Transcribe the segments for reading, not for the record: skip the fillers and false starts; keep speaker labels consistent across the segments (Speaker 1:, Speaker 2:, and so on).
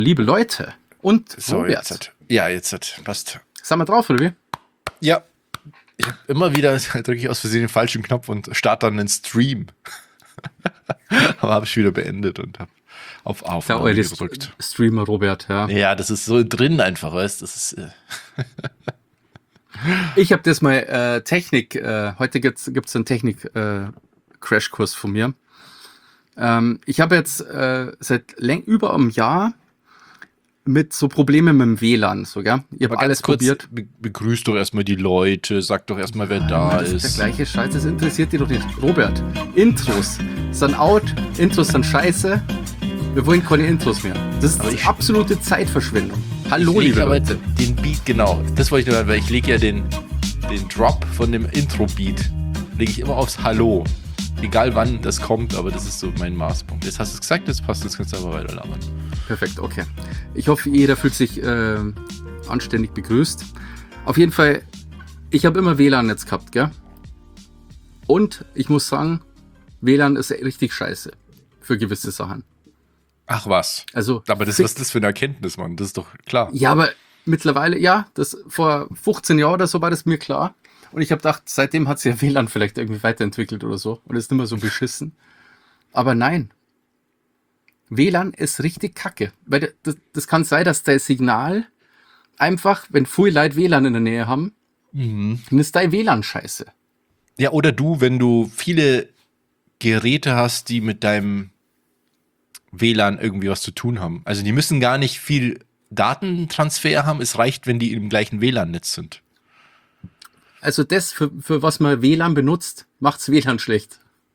Speaker 1: Liebe Leute und
Speaker 2: So,
Speaker 1: Robert.
Speaker 2: jetzt passt.
Speaker 1: Sind wir drauf, oder wie?
Speaker 2: Ja, ich hab immer wieder drücke ich aus Versehen den falschen Knopf und starte dann einen Stream. Aber habe ich wieder beendet und habe auf Aufnahme gedrückt.
Speaker 1: Streamer Robert, ja.
Speaker 2: Ja, das ist so drin einfach, weißt du? Das ist
Speaker 1: Ich habe das mal Technik, heute gibt's einen Technik-Crashkurs von mir. Ich habe jetzt seit über einem Jahr mit so Problemen mit dem WLAN, so, gell? Ich habe alles probiert.
Speaker 2: Begrüß doch erstmal die Leute, sag doch erstmal, wer da
Speaker 1: das
Speaker 2: ist.
Speaker 1: Der gleiche Scheiß, das interessiert dich doch nicht. Robert, Intros sind out, Intros sind scheiße. Wir wollen keine Intros mehr. Das ist absolute Zeitverschwendung. Hallo, liebe Leute.
Speaker 2: Den Beat, genau, das wollte ich nur, weil ich lege ja den Drop von dem Intro-Beat, lege ich immer aufs Hallo. Egal wann das kommt, aber das ist so mein Maßpunkt. Jetzt hast du es gesagt, jetzt passt, jetzt kannst du aber weiter labern.
Speaker 1: Perfekt, okay. Ich hoffe, jeder fühlt sich anständig begrüßt. Auf jeden Fall, ich habe immer WLAN jetzt gehabt, gell? Und ich muss sagen, WLAN ist richtig scheiße für gewisse Sachen.
Speaker 2: Ach was.
Speaker 1: Also,
Speaker 2: aber was ist das für eine Erkenntnis, Mann? Das ist doch klar.
Speaker 1: Ja, aber mittlerweile, ja, das vor 15 Jahren oder so war das mir klar. Und ich habe gedacht, seitdem hat sich ja WLAN vielleicht irgendwie weiterentwickelt oder so und ist nicht mehr so beschissen. Aber nein. WLAN ist richtig kacke. Weil das kann sein, dass dein Signal einfach, wenn viele Leute WLAN in der Nähe haben, dann ist dein WLAN scheiße.
Speaker 2: Ja, oder wenn du viele Geräte hast, die mit deinem WLAN irgendwie was zu tun haben. Also die müssen gar nicht viel Datentransfer haben. Es reicht, wenn die im gleichen WLAN-Netz sind.
Speaker 1: Also das, für was man WLAN benutzt, macht's WLAN schlecht.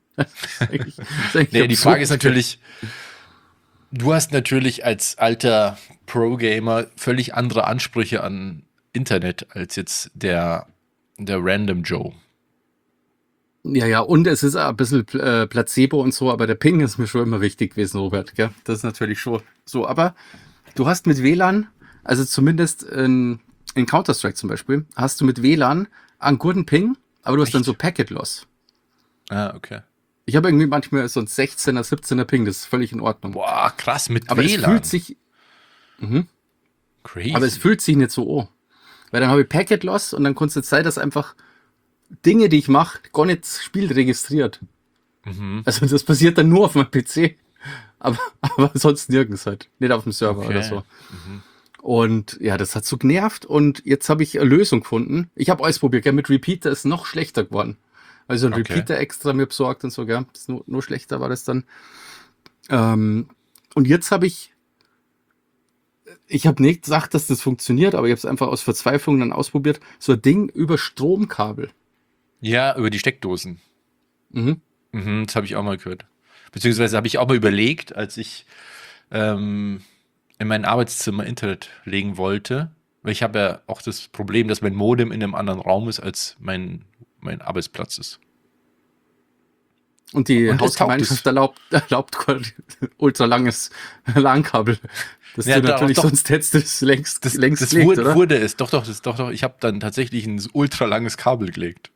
Speaker 2: Die Frage ist natürlich, du hast natürlich als alter Pro-Gamer völlig andere Ansprüche an Internet als jetzt der Random Joe.
Speaker 1: Ja, und es ist ein bisschen Placebo und so, aber der Ping ist mir schon immer wichtig gewesen, Robert. Gell? Das ist natürlich schon so. Aber du hast mit WLAN, also zumindest in Counter-Strike zum Beispiel, hast du mit WLAN einen guten Ping, aber du hast dann so Packet Loss.
Speaker 2: Ah, okay.
Speaker 1: Ich habe irgendwie manchmal so ein 16er, 17er Ping, das ist völlig in Ordnung.
Speaker 2: Boah, krass, mit
Speaker 1: aber
Speaker 2: WLAN.
Speaker 1: Es fühlt sich,
Speaker 2: crazy.
Speaker 1: Aber es fühlt sich nicht so an. Weil dann habe ich Packet Loss und dann kann es jetzt sein, dass einfach Dinge, die ich mache, gar nicht das Spiel registriert. Also das passiert dann nur auf meinem PC. Aber sonst nirgends halt. Nicht auf dem Server oder so. Und ja, das hat so genervt und jetzt habe ich eine Lösung gefunden. Ich habe alles probiert, gell? Mit Repeater ist noch schlechter geworden. Also ein Repeater extra mir besorgt und so, gell? Das ist nur schlechter war das dann. Und jetzt habe ich habe nicht gesagt, dass das funktioniert, aber ich habe es einfach aus Verzweiflung dann ausprobiert. So ein Ding über Stromkabel.
Speaker 2: Ja, über die Steckdosen. Das habe ich auch mal gehört. Beziehungsweise habe ich auch mal überlegt, als ich in mein Arbeitszimmer Internet legen wollte, weil ich habe ja auch das Problem, dass mein Modem in einem anderen Raum ist, als mein Arbeitsplatz ist.
Speaker 1: Und die Hausgemeinschaft erlaubt ultralanges LAN-Kabel. Das
Speaker 2: ja,
Speaker 1: du natürlich sonst hättest du es längst gelegt, oder?
Speaker 2: Wurde es. Doch. Ich habe dann tatsächlich ein ultralanges Kabel gelegt.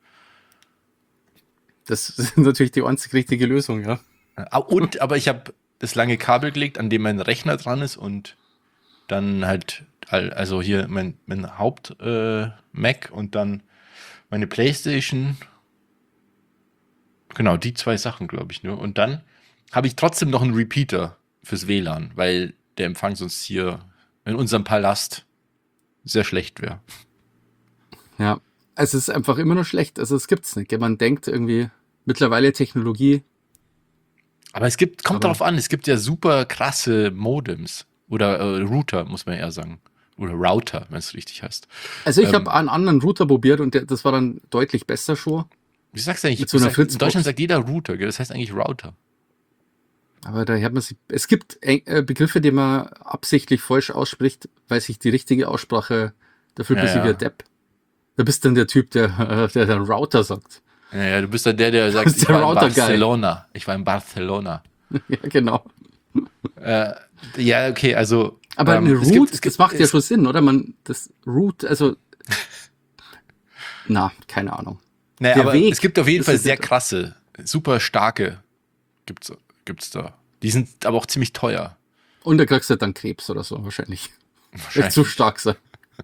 Speaker 1: Das ist natürlich die einzig richtige Lösung, ja.
Speaker 2: Aber ich habe das lange Kabel gelegt, an dem mein Rechner dran ist und dann halt, also hier mein Haupt-Mac und dann meine Playstation. Genau, die zwei Sachen, glaube ich, nur. Und dann habe ich trotzdem noch einen Repeater fürs WLAN, weil der Empfang sonst hier in unserem Palast sehr schlecht wäre.
Speaker 1: Ja, es ist einfach immer noch schlecht. Also es gibt's nicht. Man denkt irgendwie mittlerweile Technologie.
Speaker 2: Aber kommt darauf an, es gibt ja super krasse Modems oder Router, muss man eher sagen. Oder Router, wenn es richtig heißt.
Speaker 1: Also ich habe einen anderen Router probiert und das war dann deutlich besser schon.
Speaker 2: Wie sagst du eigentlich?
Speaker 1: So in
Speaker 2: Deutschland sagt jeder Router, gell? Das heißt eigentlich Router.
Speaker 1: Aber da hat man es gibt Begriffe, die man absichtlich falsch ausspricht, weil sich die richtige Aussprache, da fühlt man sich wie ein Depp. Da bist dann der Typ, der dann Router sagt.
Speaker 2: Ja, du bist dann der sagt, ich war in Barcelona. Ich war in Barcelona.
Speaker 1: Ja, genau.
Speaker 2: Ja, okay, also.
Speaker 1: Aber eine Root, das macht ja schon Sinn, oder? Das Root, also. Keine Ahnung.
Speaker 2: Naja, aber es gibt auf jeden Fall sehr krasse, super starke gibt's da. Die sind aber auch ziemlich teuer.
Speaker 1: Und da kriegst du dann Krebs oder so wahrscheinlich. Wird zu stark sein.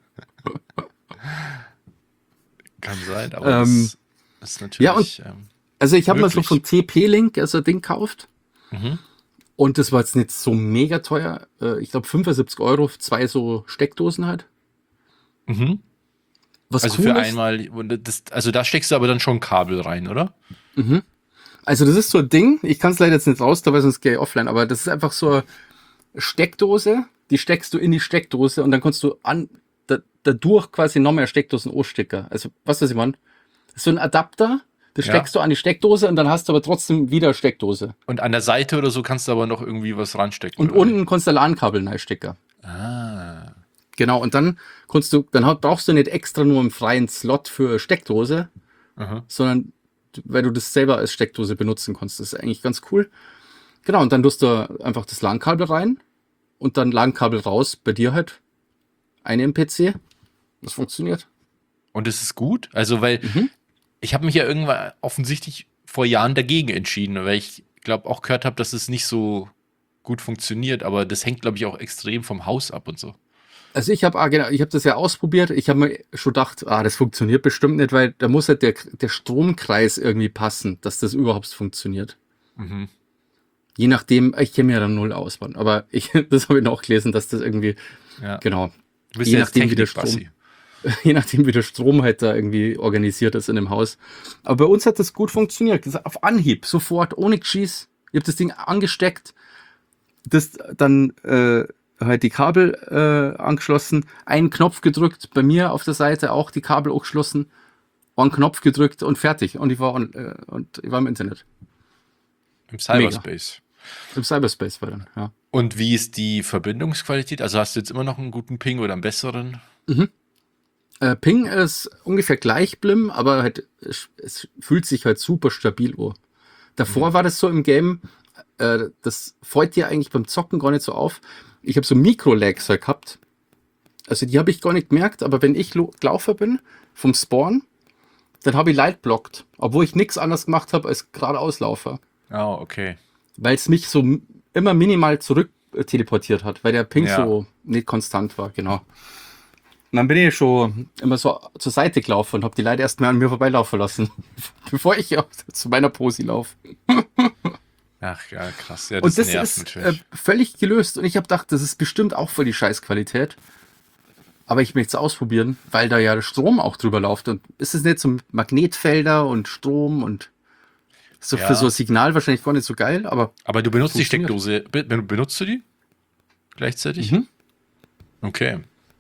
Speaker 2: Kann sein, aber das ist natürlich.
Speaker 1: Ja, und also ich habe mal so
Speaker 2: möglich.
Speaker 1: von TP-Link so ein Ding gekauft.
Speaker 2: Mhm.
Speaker 1: Und das war jetzt nicht so mega teuer. Ich glaube 75 Euro, 2 so Steckdosen halt.
Speaker 2: Mhm.
Speaker 1: Was
Speaker 2: Also
Speaker 1: cool
Speaker 2: für
Speaker 1: ist.
Speaker 2: einmal, also da steckst du aber dann schon Kabel rein, oder?
Speaker 1: Also das ist so ein Ding, ich kann es leider jetzt nicht raus, da weil sonst gehe ich offline, aber das ist einfach so eine Steckdose, die steckst du in die Steckdose und dann kannst du dadurch quasi noch mehr Steckdosen anstecken. Also, was ich meine? Das ist so ein Adapter, das
Speaker 2: Ja.
Speaker 1: steckst du an die Steckdose und dann hast du aber trotzdem wieder eine Steckdose.
Speaker 2: Und an der Seite oder so kannst du aber noch irgendwie was ranstecken.
Speaker 1: Und
Speaker 2: oder?
Speaker 1: unten kannst du LAN-Kabel reinstecken.
Speaker 2: Ah.
Speaker 1: Genau, und dann brauchst du nicht extra nur einen freien Slot für Steckdose,
Speaker 2: Aha.
Speaker 1: sondern weil du das selber als Steckdose benutzen kannst. Das ist eigentlich ganz cool. Genau, und dann tust du einfach das LAN-Kabel rein und dann LAN-Kabel raus, bei dir halt eine im PC. Das funktioniert.
Speaker 2: Und es ist gut? Also, weil ich habe mich ja irgendwann offensichtlich vor Jahren dagegen entschieden, weil ich glaube auch gehört habe, dass es nicht so gut funktioniert, aber das hängt, glaube ich, auch extrem vom Haus ab und so.
Speaker 1: Also ich habe das ja ausprobiert. Ich habe mir schon gedacht, das funktioniert bestimmt nicht, weil da muss halt der Stromkreis irgendwie passen, dass das überhaupt funktioniert.
Speaker 2: Mhm.
Speaker 1: Je nachdem, ich kenne mir ja dann null aus, Mann. Aber das habe ich noch gelesen, dass das irgendwie,
Speaker 2: Ja.
Speaker 1: genau,
Speaker 2: Du bist
Speaker 1: je
Speaker 2: ja
Speaker 1: nachdem, wie der
Speaker 2: Technik-Bassi.
Speaker 1: je nachdem, wie der Strom halt da irgendwie organisiert ist in dem Haus. Aber bei uns hat das gut funktioniert. Das auf Anhieb, sofort, ohne Geschieß. Ich habe das Ding angesteckt, das dann halt die Kabel angeschlossen, einen Knopf gedrückt, bei mir auf der Seite auch die Kabel angeschlossen, einen Knopf gedrückt und fertig. Und ich war im Internet.
Speaker 2: Im Cyberspace.
Speaker 1: Im Cyberspace war dann, ja.
Speaker 2: Und wie ist die Verbindungsqualität? Also hast du jetzt immer noch einen guten Ping oder einen besseren?
Speaker 1: Ping ist ungefähr gleich blim, aber halt, es fühlt sich halt super stabil an. Davor war das so im Game, das fällt dir eigentlich beim Zocken gar nicht so auf. Ich habe so Mikro-Lags halt gehabt. Also die habe ich gar nicht gemerkt, aber wenn ich gelaufen bin vom Spawn, dann habe ich Light blockt, obwohl ich nichts anderes gemacht habe als geradeaus laufen.
Speaker 2: Oh, okay.
Speaker 1: Weil es mich so immer minimal zurück teleportiert hat, weil der Ping
Speaker 2: Ja.
Speaker 1: so nicht konstant war, genau. Und dann bin ich schon immer so zur Seite gelaufen und habe die Leute erst mal an mir vorbeilaufen lassen, bevor ich auch zu meiner Posi laufe.
Speaker 2: Ach ja, krass. Ja,
Speaker 1: Und das
Speaker 2: nervt
Speaker 1: ist
Speaker 2: natürlich.
Speaker 1: völlig gelöst. Und ich habe gedacht, das ist bestimmt auch voll die Scheißqualität. Aber ich möchte es ausprobieren, weil da ja der Strom auch drüber läuft. Und ist es nicht so Magnetfelder und Strom und so
Speaker 2: Ja.
Speaker 1: für so ein Signal wahrscheinlich gar nicht so geil, aber
Speaker 2: Aber du benutzt die
Speaker 1: funktioniert.
Speaker 2: Steckdose. Benutzt du die gleichzeitig?
Speaker 1: Mhm.
Speaker 2: Okay.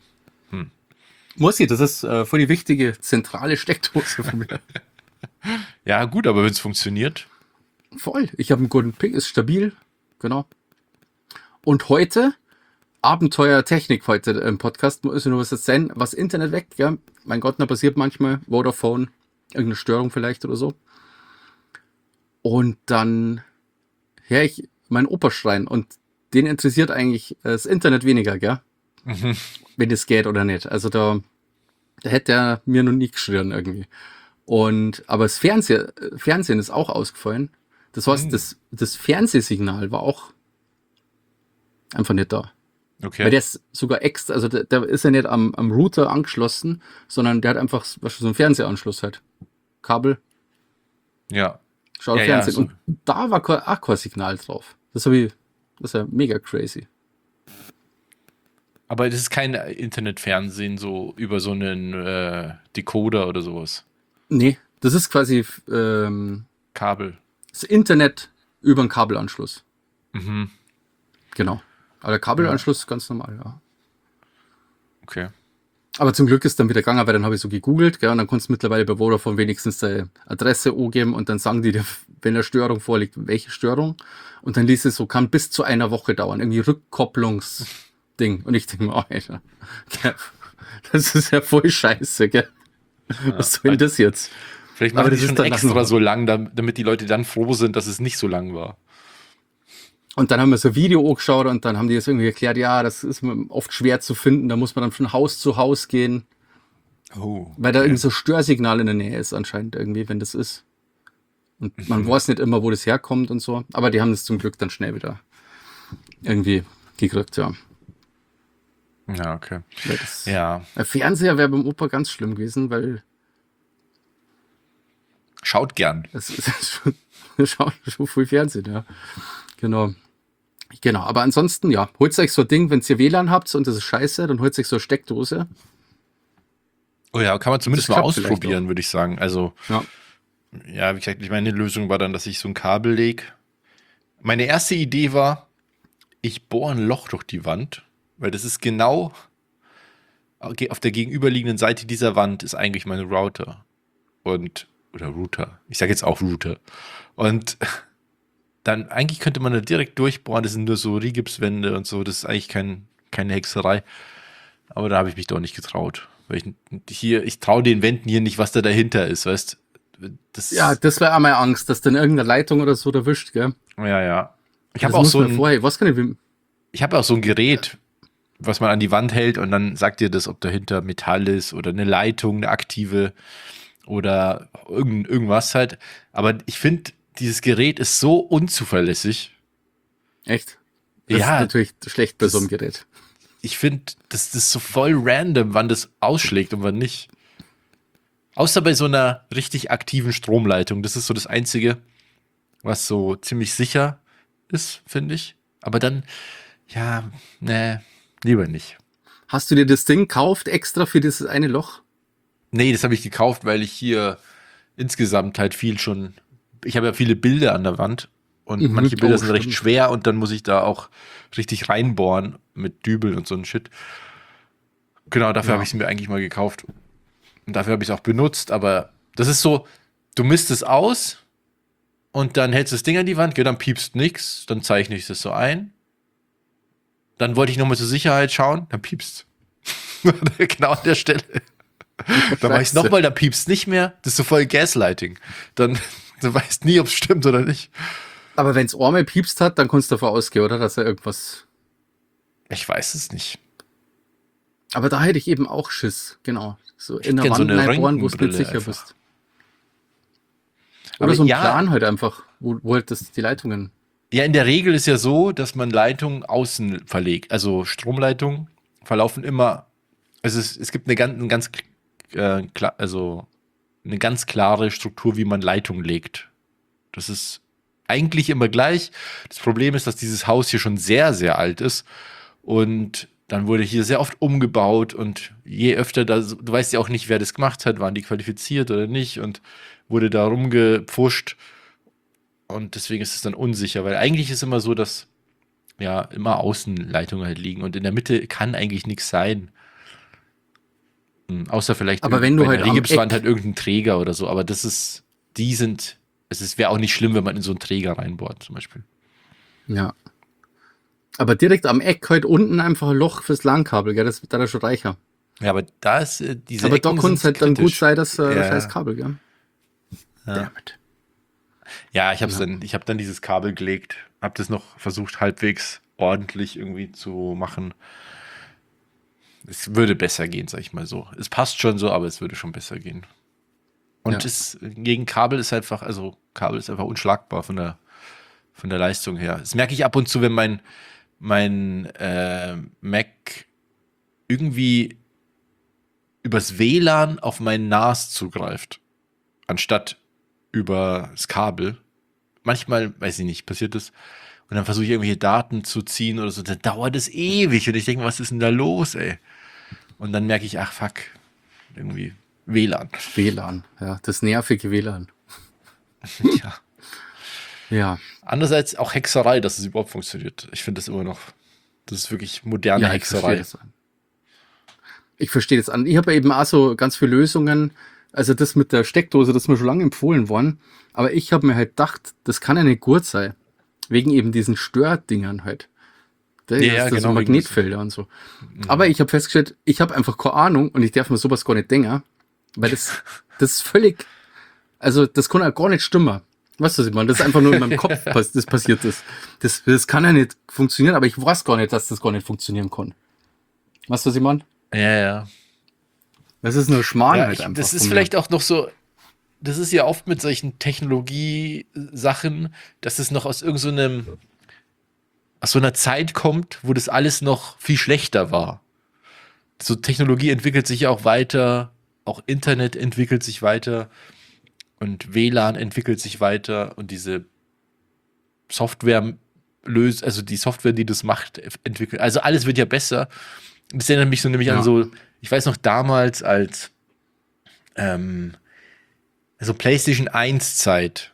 Speaker 1: muss ich, das ist voll die wichtige zentrale Steckdose von mir.
Speaker 2: Ja, gut, aber wenn es funktioniert.
Speaker 1: Voll. Ich habe einen guten Ping, ist stabil. Genau. Und heute, Abenteuer Technik heute im Podcast, muss ich nur was erzählen, was Internet weg, ja. Mein Gott, da passiert manchmal Vodafone, irgendeine Störung vielleicht oder so. Und dann höre ich meinen Opa schreien und den interessiert eigentlich das Internet weniger, gell? Wenn das geht oder nicht. Also da hätte er mir noch nie geschrien irgendwie. Aber das Fernsehen ist auch ausgefallen. Das heißt, das Fernsehsignal war auch einfach nicht da.
Speaker 2: Okay.
Speaker 1: Weil der ist sogar extra, also der ist ja nicht am Router angeschlossen, sondern der hat einfach so einen Fernsehanschluss halt. Kabel,
Speaker 2: Ja.
Speaker 1: schau
Speaker 2: Ja,
Speaker 1: Fernsehen.
Speaker 2: so.
Speaker 1: Und da war kein Signal drauf. Das ist ja mega crazy.
Speaker 2: Aber das ist kein Internetfernsehen so über so einen Decoder oder sowas.
Speaker 1: Nee, das ist quasi
Speaker 2: Kabel.
Speaker 1: das Internet über einen Kabelanschluss.
Speaker 2: Mhm.
Speaker 1: Genau. Aber der Kabelanschluss ist ganz normal, ja.
Speaker 2: Okay.
Speaker 1: Aber zum Glück ist dann wieder gegangen, weil dann habe ich so gegoogelt, gell, und dann konntest du mittlerweile bei Vodafone wenigstens deine Adresse angeben und dann sagen die dir, wenn eine Störung vorliegt, welche Störung. Und dann liest es so, kann bis zu einer Woche dauern. Irgendwie Rückkopplungsding. Und ich denke mir, oh, Alter, gell, das ist ja voll scheiße, gell. Was soll denn das jetzt?
Speaker 2: Vielleicht
Speaker 1: Aber
Speaker 2: machen die
Speaker 1: das ist
Speaker 2: schon
Speaker 1: dann
Speaker 2: extra
Speaker 1: noch-
Speaker 2: so lang, damit die Leute dann froh sind, dass es nicht so lang war.
Speaker 1: Und dann haben wir so ein Video angeschaut und dann haben die das irgendwie erklärt, ja, das ist oft schwer zu finden, da muss man dann von Haus zu Haus gehen,
Speaker 2: Oh.
Speaker 1: weil da irgendwie so Störsignal in der Nähe ist anscheinend irgendwie, wenn das ist. Und man weiß nicht immer, wo das herkommt und so, aber die haben das zum Glück dann schnell wieder irgendwie gekriegt, ja.
Speaker 2: Ja, okay.
Speaker 1: Ja. Der Fernseher wäre beim Opa ganz schlimm gewesen, weil
Speaker 2: schaut gern.
Speaker 1: Es schaut schon viel Fernsehen, ja. Genau. Genau, aber ansonsten, ja, holt euch so ein Ding, wenn ihr WLAN habt und das ist scheiße, dann holt euch so eine Steckdose.
Speaker 2: Oh ja, kann man zumindest mal ausprobieren, würde ich sagen. Also, ja, wie gesagt, meine Lösung war dann, dass ich so ein Kabel lege. Meine erste Idee war, ich bohre ein Loch durch die Wand, weil das ist genau auf der gegenüberliegenden Seite dieser Wand ist eigentlich mein Router. Oder Router. Ich sage jetzt auch Router. Und dann, eigentlich könnte man da direkt durchbohren, das sind nur so Rigipswände und so, das ist eigentlich keine Hexerei. Aber da habe ich mich doch nicht getraut. Weil ich traue den Wänden hier nicht, was da dahinter ist, weißt du?
Speaker 1: Das wäre auch meine Angst, dass dann irgendeine Leitung oder so erwischt, gell?
Speaker 2: Ja. Ich habe auch so ein Gerät,
Speaker 1: Ja.
Speaker 2: was man an die Wand hält und dann sagt dir das, ob dahinter Metall ist oder eine Leitung, eine aktive oder irgendwas halt. Aber ich finde, dieses Gerät ist so unzuverlässig.
Speaker 1: Echt? Das ist natürlich schlecht bei so einem Gerät.
Speaker 2: Ich finde, das ist so voll random, wann das ausschlägt und wann nicht. Außer bei so einer richtig aktiven Stromleitung. Das ist so das Einzige, was so ziemlich sicher ist, finde ich. Aber dann, lieber nicht.
Speaker 1: Hast du dir das Ding gekauft extra für dieses eine Loch?
Speaker 2: Nee, das habe ich gekauft, weil ich hier insgesamt halt ich habe ja viele Bilder an der Wand und manche Bilder sind recht schwer und dann muss ich da auch richtig reinbohren mit Dübel und so ein Shit. Genau, dafür habe ich es mir eigentlich mal gekauft. Und dafür habe ich es auch benutzt, aber das ist so, du misst es aus und dann hältst du das Ding an die Wand, dann piepst nix, dann zeichne ich das so ein. Dann wollte ich nochmal zur Sicherheit schauen, dann piepst. Genau an der Stelle. Dann mache ich es nochmal, dann piepst nicht mehr. Das ist so voll Gaslighting. Dann du weißt nie, ob es stimmt oder nicht.
Speaker 1: Aber wenn es einmal piepst hat, dann kannst du davon ausgehen, oder? Dass er irgendwas.
Speaker 2: Ich weiß es nicht.
Speaker 1: Aber da hätte ich eben auch Schiss, genau. So in der Wand reinbohren, wo du nicht sicher bist. Oder aber so ein Plan halt einfach, wo halt die Leitungen.
Speaker 2: Ja, in der Regel ist ja so, dass man Leitungen außen verlegt. Also Stromleitungen verlaufen immer. Also es gibt eine ganz klare Struktur, wie man Leitungen legt. Das ist eigentlich immer gleich. Das Problem ist, dass dieses Haus hier schon sehr, sehr alt ist und dann wurde hier sehr oft umgebaut und je öfter du weißt ja auch nicht, wer das gemacht hat, waren die qualifiziert oder nicht und wurde da rumgepfuscht und deswegen ist es dann unsicher, weil eigentlich ist immer so, dass ja immer Außenleitungen halt liegen und in der Mitte kann eigentlich nichts sein. Außer vielleicht
Speaker 1: aber wenn du halt
Speaker 2: der Rigipswand hat irgendein Träger oder so, aber es wäre auch nicht schlimm, wenn man in so einen Träger reinbohrt zum Beispiel.
Speaker 1: Ja. Aber direkt am Eck halt unten einfach ein Loch fürs LAN-Kabel, gell? Das wird da schon reicher.
Speaker 2: Ja, aber da ist diese
Speaker 1: aber da kann es halt dann gut sein, dass scheiß Kabel, gell?
Speaker 2: Ja. Damit. Ja, ich habe dann dieses Kabel gelegt, habe das noch versucht halbwegs ordentlich irgendwie zu machen. Es würde besser gehen, sag ich mal so. Es passt schon so, aber es würde schon besser gehen. Und gegen Kabel ist einfach unschlagbar von der Leistung her. Das merke ich ab und zu, wenn mein Mac irgendwie übers WLAN auf mein NAS zugreift, anstatt über das Kabel. Manchmal, weiß ich nicht, passiert das. Und dann versuche ich irgendwelche Daten zu ziehen oder so, dann dauert es ewig. Und ich denke, was ist denn da los, ey? Und dann merke ich, ach fuck, irgendwie WLAN.
Speaker 1: WLAN, ja, das nervige WLAN.
Speaker 2: Ja.
Speaker 1: Ja.
Speaker 2: Andererseits auch Hexerei, dass es überhaupt funktioniert. Ich finde das immer noch, das ist wirklich moderne Hexerei.
Speaker 1: Ich verstehe das an. Ich habe eben auch so ganz viele Lösungen. Also das mit der Steckdose, das ist mir schon lange empfohlen worden. Aber ich habe mir halt gedacht, das kann ja nicht gut sein. Wegen eben diesen Stördingern halt. Das
Speaker 2: genau,
Speaker 1: so Magnetfelder und so. Aber ich habe festgestellt, ich habe einfach keine Ahnung und ich darf mir sowas gar nicht denken. Weil das ist völlig, also das kann ja gar nicht stimmen. Weißt du, was ich meine? Das ist einfach nur in meinem Kopf, das passiert ist. Das kann ja nicht funktionieren, aber ich weiß gar nicht, dass das gar nicht funktionieren kann. Weißt du, was ich meine?
Speaker 2: Ja.
Speaker 1: Das ist nur Schmarrn halt einfach.
Speaker 2: Das ist vielleicht auch noch so, das ist ja oft mit solchen Technologie-Sachen, dass es noch aus irgendeinem aus so einer Zeit kommt, wo das alles noch viel schlechter war. So Technologie entwickelt sich ja auch weiter, auch Internet entwickelt sich weiter und WLAN entwickelt sich weiter und diese Software also die Software, die das macht, entwickelt. Also alles wird ja besser. Das erinnert mich so nämlich an so, ich weiß noch damals als also PlayStation 1 Zeit,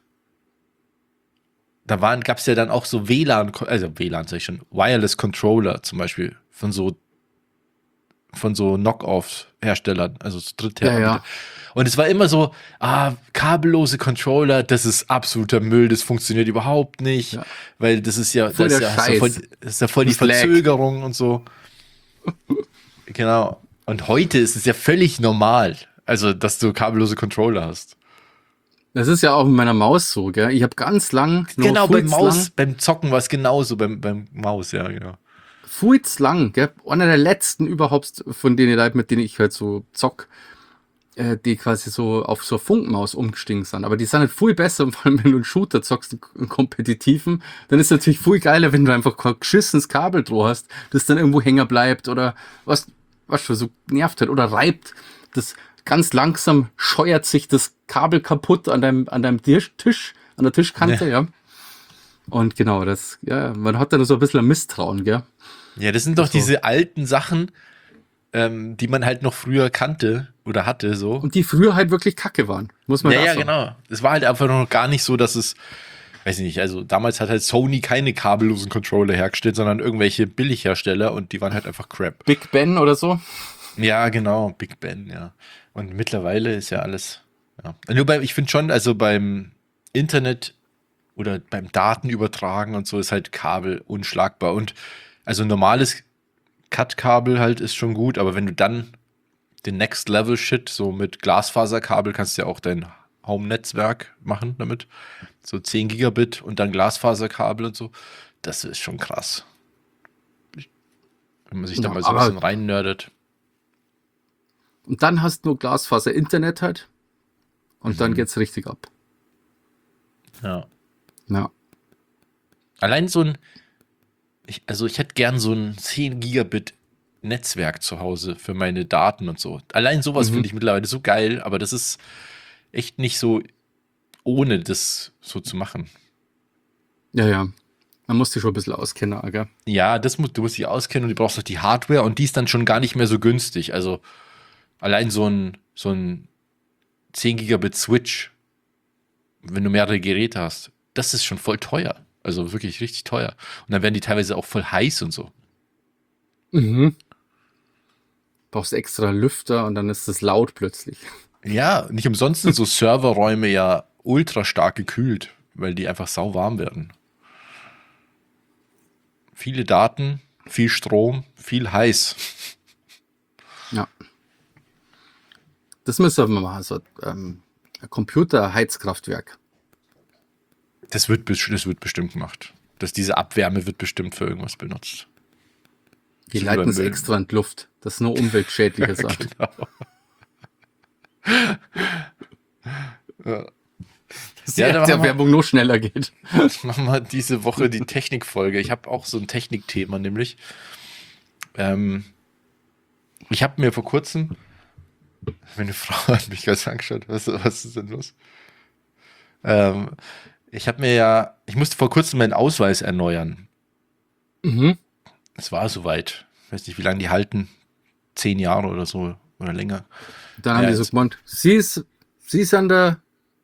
Speaker 2: da gab es ja dann auch so WLAN sag ich schon, Wireless Controller zum Beispiel von so Knock-off-Herstellern, also so Dritthersteller.
Speaker 1: Ja.
Speaker 2: Und es war immer so, kabellose Controller, das ist absoluter Müll, das funktioniert überhaupt nicht, weil das ist ja,
Speaker 1: voll
Speaker 2: das ist ja voll die Verzögerung und so. Genau. Und heute ist es ja völlig normal, also dass du kabellose Controller hast.
Speaker 1: Das ist ja auch mit meiner Maus so, gell? Ich habe ganz lang.
Speaker 2: Genau, beim Zocken war es genauso, beim Maus, ja, genau.
Speaker 1: Fuiz lang, gell? Einer der letzten überhaupt von denen Leuten, mit denen ich halt so zock, die quasi so auf so Funkmaus umgestiegen sind. Aber die sind halt viel besser, vor allem wenn du einen Shooter zockst, einen kompetitiven, dann ist es natürlich viel geiler, wenn du einfach kein geschissenes Kabel drauf hast, das dann irgendwo hängen bleibt oder was schon so nervt halt oder reibt. Das ganz langsam scheuert sich das Kabel kaputt an deinem Tisch, an der Tischkante, ja. Und genau, man hat dann so ein bisschen ein Misstrauen, gell?
Speaker 2: Ja, das sind doch diese alten Sachen, die man halt noch früher kannte oder hatte, so.
Speaker 1: Und die früher halt wirklich kacke waren, muss man sagen. Ja,
Speaker 2: genau. Es war halt einfach noch gar nicht so, dass es, weiß ich nicht, also damals hat halt Sony keine kabellosen Controller hergestellt, sondern irgendwelche Billighersteller und die waren halt einfach Crap.
Speaker 1: Big Ben oder so?
Speaker 2: Ja, genau, Big Ben, ja. Und mittlerweile ist ja alles, ja. Nur ich finde schon, also beim Internet oder beim Datenübertragen und so ist halt Kabel unschlagbar. Und also normales Cut-Kabel halt ist schon gut, aber wenn du dann den Next-Level-Shit so mit Glasfaserkabel kannst du ja auch dein Home-Netzwerk machen damit. So 10 Gigabit und dann Glasfaserkabel und so. Das ist schon krass. Wenn man sich da mal so ein bisschen reinnördet.
Speaker 1: Und dann hast du nur Glasfaser-Internet halt. Und dann geht's richtig ab.
Speaker 2: Ja.
Speaker 1: Ja.
Speaker 2: Allein ich hätte gern so ein 10 Gigabit Netzwerk zu Hause für meine Daten und so. Allein sowas finde ich mittlerweile so geil, aber das ist echt nicht so, ohne das so zu machen.
Speaker 1: Ja. Man muss dich schon ein bisschen auskennen, gell?
Speaker 2: Ja, du musst dich auskennen und du brauchst auch die Hardware und die ist dann schon gar nicht mehr so günstig. Also allein so ein 10 Gigabit Switch, wenn du mehrere Geräte hast, das ist schon voll teuer. Also wirklich richtig teuer. Und dann werden die teilweise auch voll heiß und so.
Speaker 1: Brauchst extra Lüfter und dann ist es laut plötzlich.
Speaker 2: Ja, nicht umsonst sind so Serverräume ja ultra stark gekühlt, weil die einfach sauwarm werden. Viele Daten, viel Strom, viel heiß.
Speaker 1: Ja. Das müssen wir mal so ein Computerheizkraftwerk.
Speaker 2: Das wird bestimmt gemacht. Diese Abwärme wird bestimmt für irgendwas benutzt.
Speaker 1: Die leiten es extra in die Luft. Das ist nur umweltschädliche Sache.
Speaker 2: Genau.
Speaker 1: Ja, der Werbung nur schneller geht.
Speaker 2: Machen wir diese Woche die Technikfolge. Ich habe auch so ein Technikthema, nämlich ich habe mir vor kurzem, meine Frau hat mich ganz angeschaut, was ist denn los? Ich musste vor kurzem meinen Ausweis erneuern. Es war soweit. Ich weiß nicht, wie lange die halten. 10 Jahre oder so oder länger.
Speaker 1: Dann haben die so gemeint, Sie sind der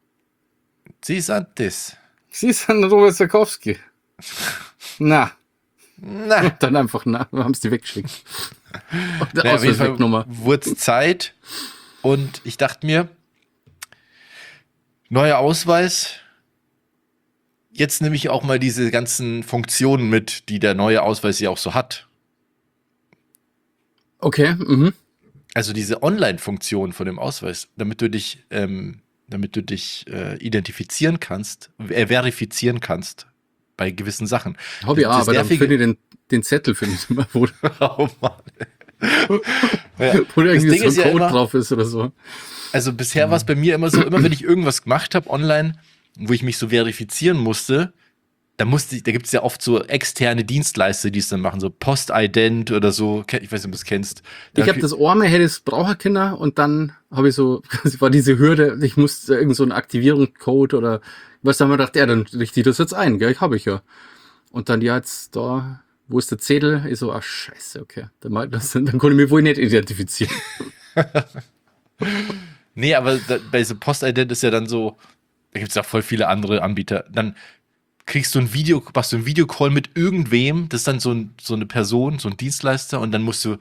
Speaker 1: Robert Sarkowski. Na. Und dann einfach haben sie die weggeschickt.
Speaker 2: Und auf jeden Fall wurde es Zeit und ich dachte mir, neuer Ausweis, jetzt nehme ich auch mal diese ganzen Funktionen mit, die der neue Ausweis ja auch so hat.
Speaker 1: Okay,
Speaker 2: Also diese Online-Funktion von dem Ausweis, damit du dich identifizieren kannst, verifizieren kannst bei gewissen Sachen.
Speaker 1: Aber dann finde ich den Zettel finde ich immer, wo
Speaker 2: oh Mann.
Speaker 1: Wo irgendwie so ein Code drauf ist oder so.
Speaker 2: Also bisher war es bei mir immer so, immer wenn ich irgendwas gemacht habe online, wo ich mich so verifizieren musste, da gibt es ja oft so externe Dienstleister, die es dann machen, so Postident oder so. Ich weiß nicht, ob du das kennst.
Speaker 1: Ich habe das Arme, hätte es Braucherkinder und dann habe ich so, war diese Hürde, ich musste irgend so einen Aktivierungscode oder was, da haben wir gedacht, ja, dann richte ich das jetzt ein, gell, habe ich ja. Und dann, ja, jetzt da, wo ist der Zettel? Ich so, ach scheiße, okay. Dann konnte ich mich wohl nicht identifizieren.
Speaker 2: Nee, aber bei so Postident ist ja dann so, da gibt es ja voll viele andere Anbieter. Dann machst du einen Videocall mit irgendwem, das ist dann so eine Person, so ein Dienstleister und dann musst du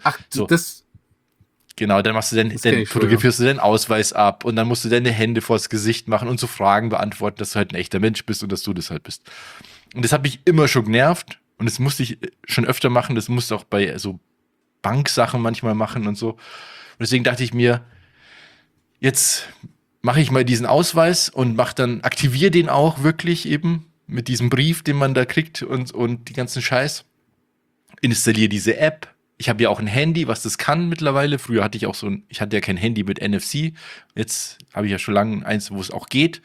Speaker 2: genau, dann fotografierst du deinen Ausweis ab und dann musst du deine Hände vors Gesicht machen und so Fragen beantworten, dass du halt ein echter Mensch bist und dass du das halt bist. Und das hat mich immer schon genervt und das musste ich schon öfter machen, das musste auch bei so Banksachen manchmal machen und so. Und deswegen dachte ich mir, jetzt mache ich mal diesen Ausweis und aktiviere den auch wirklich eben mit diesem Brief, den man da kriegt und die ganzen Scheiß. Installiere diese App. Ich habe ja auch ein Handy, was das kann mittlerweile. Früher hatte ich hatte ja kein Handy mit NFC. Jetzt habe ich ja schon lange eins, wo es auch geht.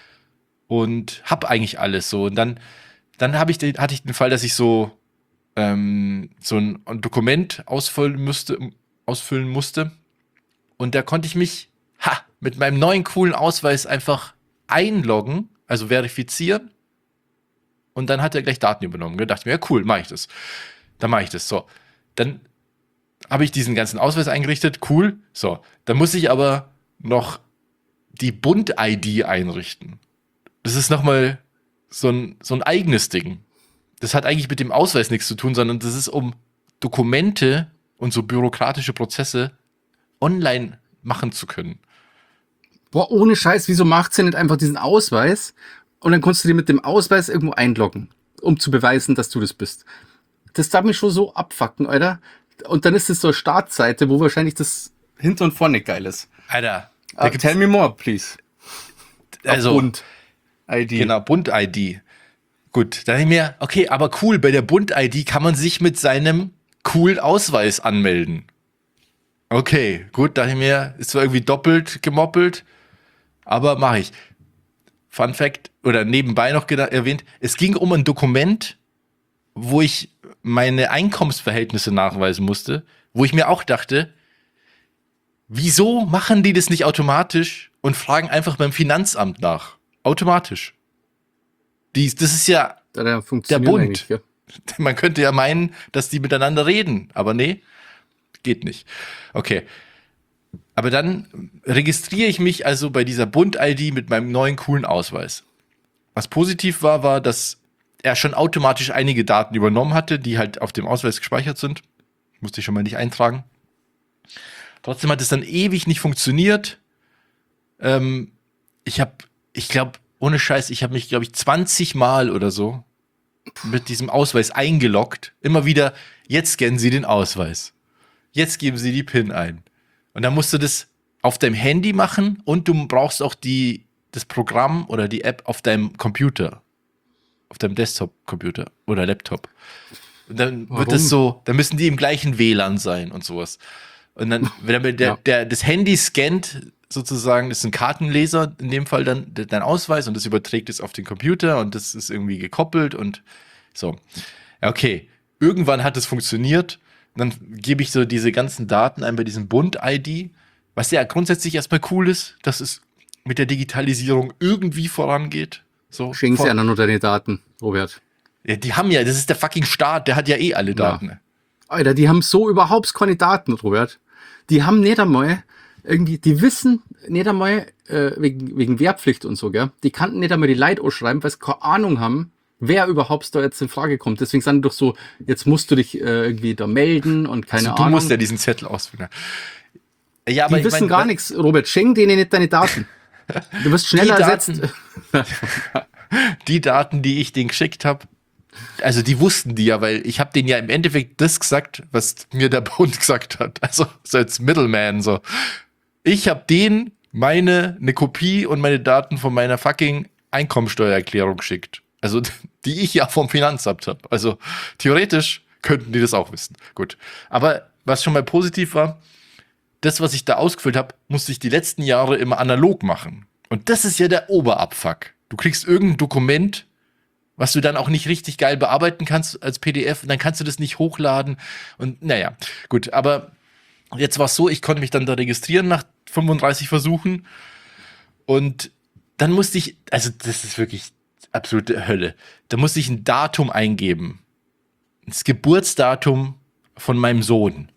Speaker 2: Und habe eigentlich alles so. Und dann hatte ich den Fall, dass ich so ein Dokument ausfüllen musste. Und da konnte ich mich mit meinem neuen coolen Ausweis einfach einloggen, also verifizieren. Und dann hat er gleich Daten übernommen. Da dachte ich mir, ja cool, mache ich das. Dann mache ich das. So, dann habe ich diesen ganzen Ausweis eingerichtet. Cool. So, dann muss ich aber noch die Bund-ID einrichten. Das ist nochmal so ein eigenes Ding. Das hat eigentlich mit dem Ausweis nichts zu tun, sondern das ist, um Dokumente und so bürokratische Prozesse online machen zu können.
Speaker 1: Boah, ohne Scheiß, wieso macht sie nicht einfach diesen Ausweis und dann kannst du dir mit dem Ausweis irgendwo einloggen, um zu beweisen, dass du das bist. Das darf mich schon so abfucken, Alter. Und dann ist es so eine Startseite, wo wahrscheinlich das hinten und vorne geil ist.
Speaker 2: Alter.
Speaker 1: Tell me more, please.
Speaker 2: Also,
Speaker 1: Bund-ID.
Speaker 2: Genau, Bund-ID. Gut, dann dachte ich mir, okay, aber cool, bei der Bund-ID kann man sich mit seinem coolen Ausweis anmelden. Okay, gut, dachte ich mir, ist zwar irgendwie doppelt gemoppelt, aber mache ich. Fun Fact, oder nebenbei noch erwähnt, es ging um ein Dokument, wo ich meine Einkommensverhältnisse nachweisen musste, wo ich mir auch dachte, wieso machen die das nicht automatisch und fragen einfach beim Finanzamt nach? Automatisch. Das ist ja der Bund. Ja. Man könnte ja meinen, dass die miteinander reden, aber nee, geht nicht. Okay. Aber dann registriere ich mich also bei dieser Bund-ID mit meinem neuen coolen Ausweis. Was positiv war, dass er schon automatisch einige Daten übernommen hatte, die halt auf dem Ausweis gespeichert sind. Musste ich schon mal nicht eintragen. Trotzdem hat es dann ewig nicht funktioniert. Ich glaube, ohne Scheiß, ich habe mich, glaube ich, 20 Mal oder so mit diesem Ausweis eingeloggt. Immer wieder, jetzt scannen Sie den Ausweis. Jetzt geben Sie die PIN ein. Und dann musst du das auf deinem Handy machen und du brauchst auch das Programm oder die App auf deinem Computer. Auf deinem Desktop-Computer oder Laptop. Und dann wird das so, dann müssen die im gleichen WLAN sein und sowas. Und dann, wenn das Handy scannt, sozusagen, das ist ein Kartenleser, in dem Fall dann dein Ausweis und das überträgt es auf den Computer und das ist irgendwie gekoppelt und so. Okay, irgendwann hat es funktioniert. Und dann gebe ich so diese ganzen Daten ein bei diesem Bund-ID, was ja grundsätzlich erstmal cool ist, dass es mit der Digitalisierung irgendwie vorangeht. So,
Speaker 1: Schenkst ja nur deine Daten, Robert.
Speaker 2: Ja, die haben ja, das ist der fucking Staat, der hat ja eh alle Daten. Ja.
Speaker 1: Alter, die haben so überhaupt keine Daten, Robert. Die haben nicht einmal irgendwie, die wissen nicht einmal wegen Wehrpflicht und so, gell? Die kannten nicht einmal die Leute ausschreiben, weil sie keine Ahnung haben, wer überhaupt da jetzt in Frage kommt. Deswegen sind doch so, jetzt musst du dich irgendwie da melden und keine Ahnung.
Speaker 2: Du musst ja diesen Zettel ausfüllen.
Speaker 1: Ja, aber die wissen gar nichts, Robert. Schenk denen nicht deine Daten. Du wirst schneller ersetzt.
Speaker 2: Die Daten, die ich denen geschickt habe, also die wussten die ja, weil ich habe denen ja im Endeffekt das gesagt, was mir der Bund gesagt hat. Also so als Middleman so. Ich habe denen eine Kopie und meine Daten von meiner fucking Einkommensteuererklärung geschickt. Also die ich ja vom Finanzamt habe. Also theoretisch könnten die das auch wissen. Gut. Aber was schon mal positiv war, das, was ich da ausgefüllt habe, musste ich die letzten Jahre immer analog machen. Und das ist ja der Oberabfuck. Du kriegst irgendein Dokument, was du dann auch nicht richtig geil bearbeiten kannst als PDF und dann kannst du das nicht hochladen und naja, gut, aber jetzt war es so, ich konnte mich dann da registrieren nach 35 Versuchen und dann musste ich, also das ist wirklich absolute Hölle, da musste ich ein Datum eingeben, das Geburtsdatum von meinem Sohn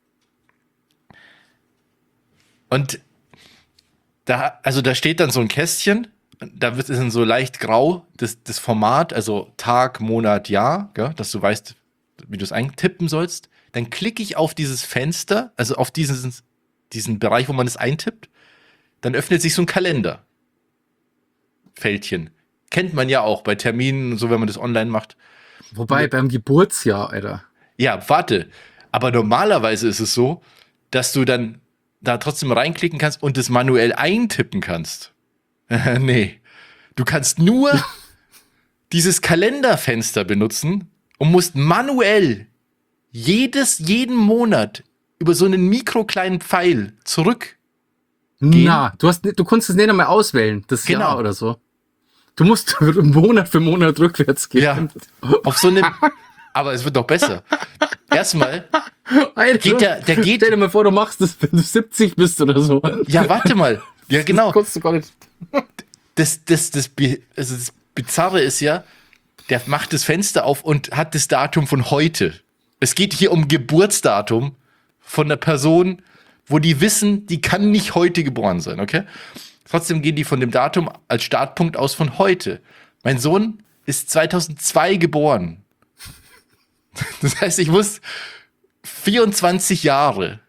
Speaker 2: und da steht dann so ein Kästchen, da wird es dann so leicht grau, das Format, also Tag, Monat, Jahr, gell, dass du weißt, wie du es eintippen sollst. Dann klicke ich auf dieses Fenster, also auf diesen Bereich, wo man es eintippt. Dann öffnet sich so ein Kalenderfältchen. Kennt man ja auch bei Terminen und so, wenn man das online macht.
Speaker 1: Wobei, beim Geburtsjahr, Alter.
Speaker 2: Ja, warte. Aber normalerweise ist es so, dass du dann da trotzdem reinklicken kannst und es manuell eintippen kannst. Nee. Du kannst nur dieses Kalenderfenster benutzen und musst manuell jeden Monat über so einen mikrokleinen Pfeil zurück.
Speaker 1: Na, du konntest es nicht einmal auswählen, das Jahr oder so. Du musst Monat für Monat rückwärts gehen.
Speaker 2: Ja, auf so einem, aber es wird doch besser. Erstmal geht der geht.
Speaker 1: Stell dir mal vor, du machst das, wenn du 70 bist oder so.
Speaker 2: Ja, warte mal. Ja, genau.
Speaker 1: Das konntest du gar nicht.
Speaker 2: Das Bizarre ist ja, der macht das Fenster auf und hat das Datum von heute. Es geht hier um Geburtsdatum von einer Person, wo die wissen, die kann nicht heute geboren sein, okay? Trotzdem gehen die von dem Datum als Startpunkt aus von heute. Mein Sohn ist 2002 geboren. Das heißt, ich muss 24 Jahre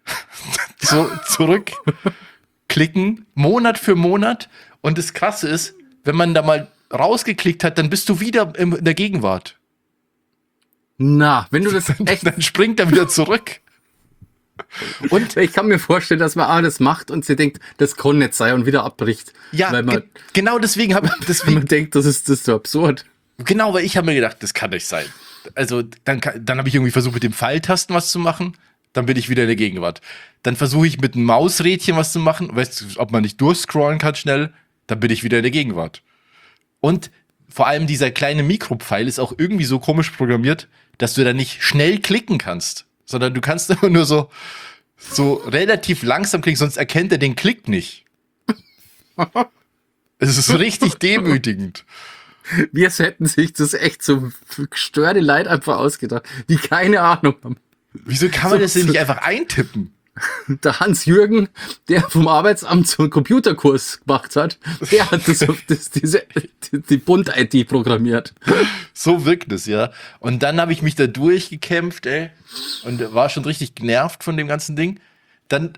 Speaker 2: zurückklicken, Monat für Monat. Und das Krasse ist, wenn man da mal rausgeklickt hat, dann bist du wieder in der Gegenwart.
Speaker 1: Na, wenn du das echt...
Speaker 2: Dann springt er wieder zurück.
Speaker 1: Und ich kann mir vorstellen, dass man alles macht und sie denkt, das kann nicht sein und wieder abbricht.
Speaker 2: Ja,
Speaker 1: weil man,
Speaker 2: genau deswegen
Speaker 1: man denkt, das ist so absurd.
Speaker 2: Genau, weil ich habe mir gedacht, das kann nicht sein. Also dann habe ich irgendwie versucht, mit dem Pfeiltasten was zu machen. Dann bin ich wieder in der Gegenwart. Dann versuche ich mit einem Mausrädchen was zu machen. Weißt du, ob man nicht durchscrollen kann schnell. Dann bin ich wieder in der Gegenwart. Und vor allem dieser kleine Mikropfeil ist auch irgendwie so komisch programmiert, dass du da nicht schnell klicken kannst. Sondern du kannst immer nur so relativ langsam klicken, sonst erkennt er den Klick nicht. Es ist richtig demütigend.
Speaker 1: Wir hätten sich das echt so gestörte Leute einfach ausgedacht, die keine Ahnung haben.
Speaker 2: Wieso kann man das denn nicht einfach eintippen?
Speaker 1: Der Hans-Jürgen, der vom Arbeitsamt so einen Computerkurs gemacht hat, der hat die Bund-IT programmiert.
Speaker 2: So wirkt es, ja. Und dann habe ich mich da durchgekämpft, ey. Und war schon richtig genervt von dem ganzen Ding. Dann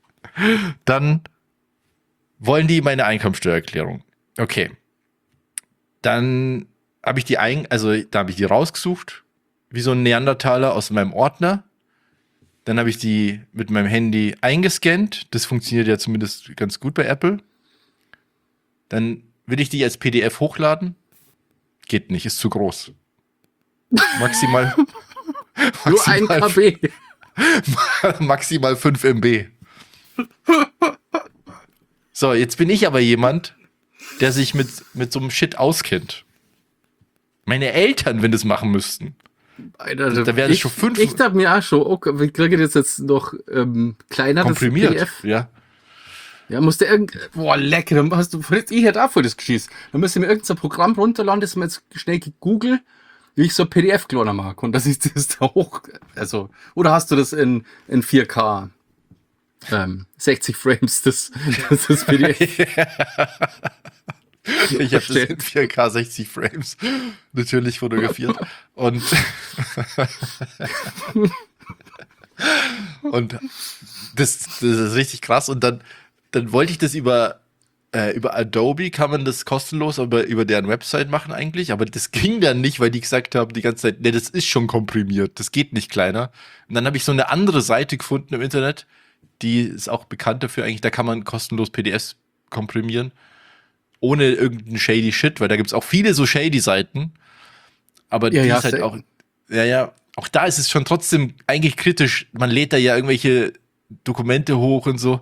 Speaker 2: wollen die meine Einkommensteuererklärung. Okay. Dann habe ich da habe ich die rausgesucht, wie so ein Neandertaler aus meinem Ordner. Dann habe ich die mit meinem Handy eingescannt. Das funktioniert ja zumindest ganz gut bei Apple. Dann will ich die als PDF hochladen. Geht nicht, ist zu groß. Maximal
Speaker 1: Nur 1 KB.
Speaker 2: Maximal 5 MB. So, jetzt bin ich aber jemand, der sich mit so einem Shit auskennt. Meine Eltern, wenn das machen müssten.
Speaker 1: Alter,
Speaker 2: da wäre das schon 5.
Speaker 1: Ich dachte mir auch schon, okay, wie kriege ich das jetzt noch kleiner,
Speaker 2: komprimiert,
Speaker 1: das PDF?
Speaker 2: ja.
Speaker 1: Ja, musste boah, lecker, dann hast du, ich hätte auch voll das Geschiss. Dann müsste ich mir irgendein Programm runterladen, das mir jetzt schnell gegoogelt, wie ich so ein PDF klonen mag und das ist das da hoch, also, oder hast du das in 4K? 60 Frames, das PDF.
Speaker 2: Ich habe das in 4K 60 Frames natürlich fotografiert und das ist richtig krass und dann wollte ich das über Adobe kann man das kostenlos über deren Website machen eigentlich, aber das ging dann nicht, weil die gesagt haben die ganze Zeit, ne, das ist schon komprimiert, das geht nicht kleiner. Und dann habe ich so eine andere Seite gefunden im Internet, die ist auch bekannt dafür eigentlich, da kann man kostenlos PDFs komprimieren. Ohne irgendeinen shady Shit, weil da gibt's auch viele so shady Seiten. Aber die ist halt auch, auch da ist es schon trotzdem eigentlich kritisch. Man lädt da ja irgendwelche Dokumente hoch und so.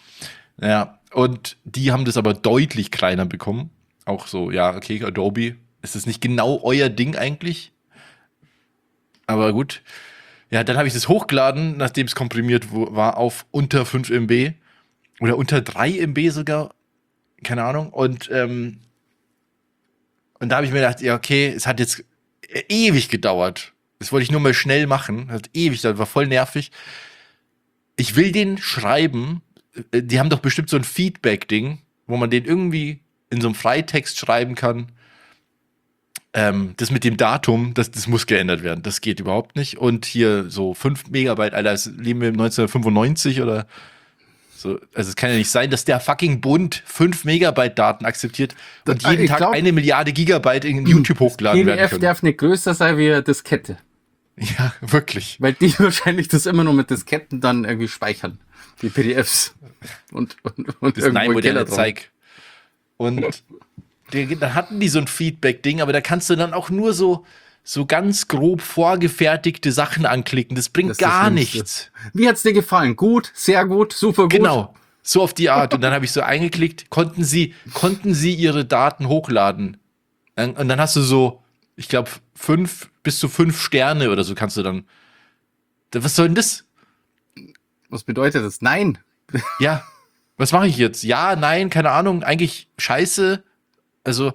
Speaker 2: Naja, und die haben das aber deutlich kleiner bekommen. Auch so, ja, okay, Adobe, Ist das nicht genau euer Ding eigentlich? Aber gut. Ja, dann habe ich das hochgeladen, nachdem es komprimiert war, auf unter 5 MB oder unter 3 MB sogar. Keine Ahnung. Und da habe ich mir gedacht, ja, okay, es hat jetzt ewig gedauert. Das wollte ich nur mal schnell machen. Hat ewig, das war voll nervig. Ich will den schreiben. Die haben doch bestimmt so ein Feedback-Ding, wo man den irgendwie in so einem Freitext schreiben kann. Das mit dem Datum, das muss geändert werden. Das geht überhaupt nicht. Und hier so 5 Megabyte, Alter, das leben wir im 1995 oder so. Also es kann ja nicht sein, dass der fucking Bund 5 Megabyte Daten akzeptiert und jeden Tag 1 Milliarde Gigabyte in YouTube hochladen werden
Speaker 1: PDF
Speaker 2: können.
Speaker 1: darf nicht größer sein wie eine Diskette.
Speaker 2: Ja, wirklich.
Speaker 1: Weil die wahrscheinlich das immer nur mit Disketten dann irgendwie speichern. Die PDFs. Und
Speaker 2: das moderne Zeug. Und dann hatten die so ein Feedback-Ding, aber da kannst du dann auch nur so ganz grob vorgefertigte Sachen anklicken. Das bringt gar nichts.
Speaker 1: Wie hat's dir gefallen? Gut, sehr gut, super gut?
Speaker 2: Genau, so auf die Art. Und dann habe ich so eingeklickt, konnten sie ihre Daten hochladen. Und dann hast du so, ich glaube, bis zu 5 Sterne oder so kannst du dann. Was soll denn das?
Speaker 1: Was bedeutet das? Nein.
Speaker 2: Ja, was mache ich jetzt? Ja, nein, keine Ahnung, eigentlich scheiße. Also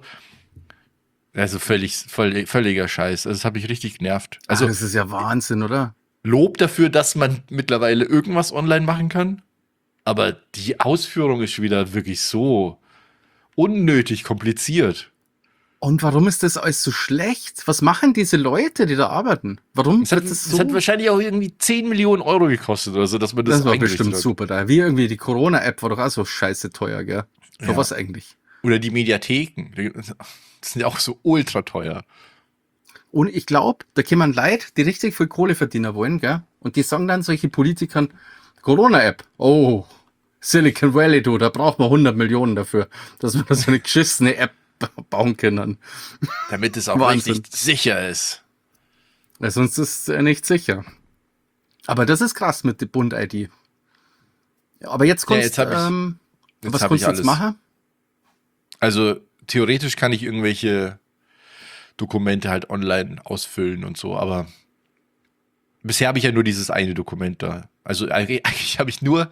Speaker 2: völliger Scheiß. Also das hat mich richtig genervt. Also
Speaker 1: das ist ja Wahnsinn, oder?
Speaker 2: Lob dafür, dass man mittlerweile irgendwas online machen kann. Aber die Ausführung ist wieder wirklich so unnötig kompliziert.
Speaker 1: Und warum ist das alles so schlecht? Was machen diese Leute, die da arbeiten? Warum
Speaker 2: es hat wahrscheinlich auch irgendwie 10 Millionen Euro gekostet oder so, dass man das
Speaker 1: war bestimmt super da. Wie irgendwie die Corona-App war doch auch so scheiße teuer, gell? Für was eigentlich?
Speaker 2: Oder die Mediatheken. Das sind ja auch so ultra teuer.
Speaker 1: Und ich glaube, da kommen Leute, die richtig viel Kohle verdienen wollen, gell? Und die sagen dann solche Politikern, Corona-App, oh, Silicon Valley, du, da braucht man 100 Millionen dafür, dass wir da so eine geschissene App bauen können.
Speaker 2: Damit es auch richtig sicher ist.
Speaker 1: Ja, sonst ist es nicht sicher. Aber das ist krass mit der Bund-ID. Aber jetzt kannst was kannst du jetzt machen?
Speaker 2: Also theoretisch kann ich irgendwelche Dokumente halt online ausfüllen und so, aber bisher habe ich ja nur dieses eine Dokument da. Also eigentlich habe ich nur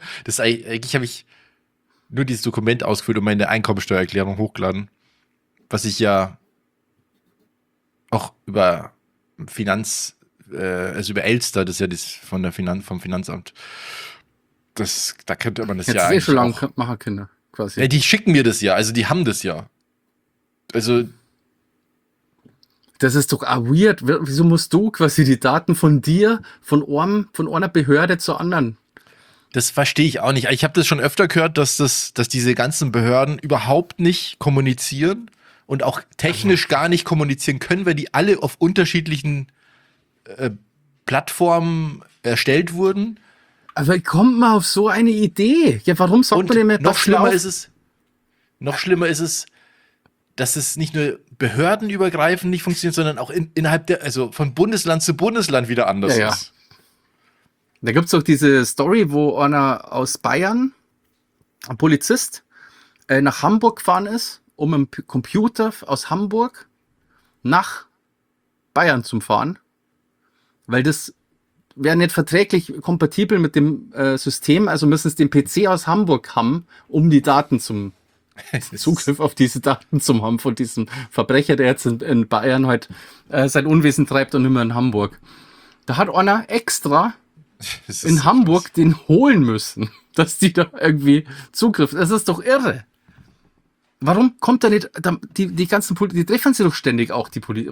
Speaker 2: dieses Dokument ausgefüllt und meine Einkommensteuererklärung hochgeladen, was ich ja auch über also über Elster, das ist ja das vom Finanzamt. Da könnte man das ja eigentlich
Speaker 1: schon lange machen können, quasi.
Speaker 2: Ja, die schicken mir das ja, also die haben das ja. Also
Speaker 1: das ist doch auch weird. Wieso musst du quasi die Daten von dir, von einer Behörde zur anderen?
Speaker 2: Das verstehe ich auch nicht. Ich habe das schon öfter gehört, dass diese ganzen Behörden überhaupt nicht kommunizieren und auch technisch gar nicht kommunizieren können, weil die alle auf unterschiedlichen Plattformen erstellt wurden.
Speaker 1: Aber wie kommt man auf so eine Idee? Ja, warum sagt man dem nicht?
Speaker 2: Noch schlimmer ist es, dass es nicht nur behördenübergreifend nicht funktioniert, sondern auch innerhalb also von Bundesland zu Bundesland wieder anders ist.
Speaker 1: Da gibt's doch diese Story, wo einer aus Bayern, ein Polizist, nach Hamburg gefahren ist, um einen Computer aus Hamburg nach Bayern zu fahren, weil das wäre nicht verträglich kompatibel mit dem System, also müssen es den PC aus Hamburg haben, um die Daten Zugriff auf diese Daten zu haben von diesem Verbrecher, der jetzt in Bayern halt sein Unwesen treibt und immer in Hamburg. Da hat einer extra in Hamburg krass den holen müssen, dass die da irgendwie Zugriff. Das ist doch irre. Warum kommt da nicht die ganzen die treffen sie doch ständig auch die